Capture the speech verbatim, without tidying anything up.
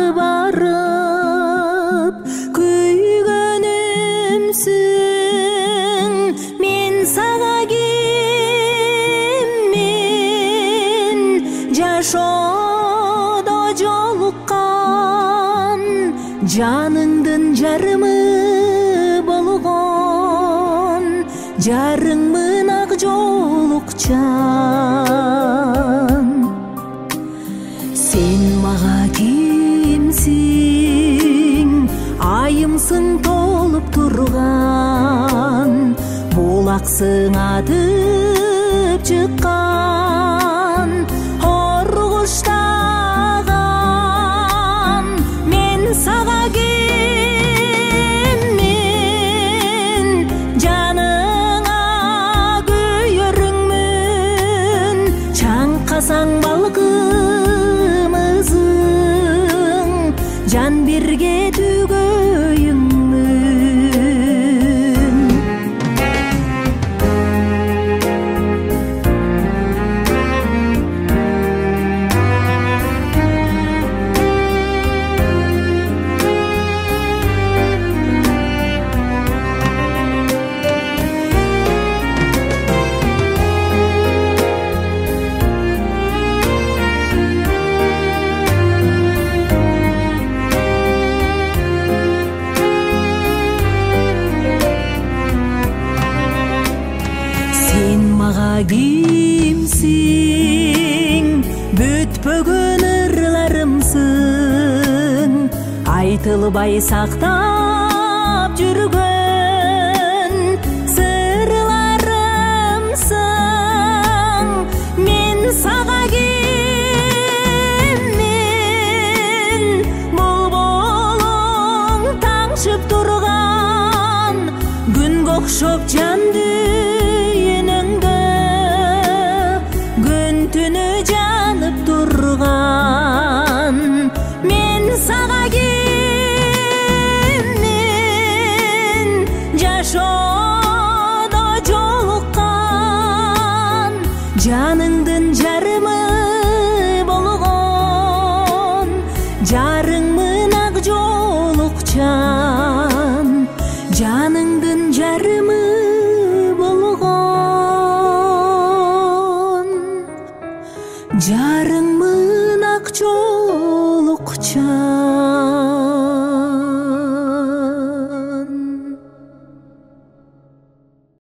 барып күйгөнүмсүң, мен сага киммин жашоодо жолуккан, жаныңдын жарымы болгон, жарыңмын ак жолукчан. Сен мага кимсиң, айымсың толуп турган, булаксың атып чыккан, ор куштаган. Мен сага киммин, жаныңа күйөрүңмүн, чаңкасаң балкымызың, жан бирге түгөйүңмүн. Сен мага кимсиң, бүтпөгөн ырларымсың, айтылбай сактап жүргөн сырларымсың. Мен сага киммин, болболуң таңшып турган, күнгө окшоп жанды түнү жанып турган. Мен сага киммин, жашоодо жолуккан, жаныңдын жарымы болгон, жарыңмын ак жолукчан, жаныңдын жарымы болгон, жарыңмын ак жолукчан.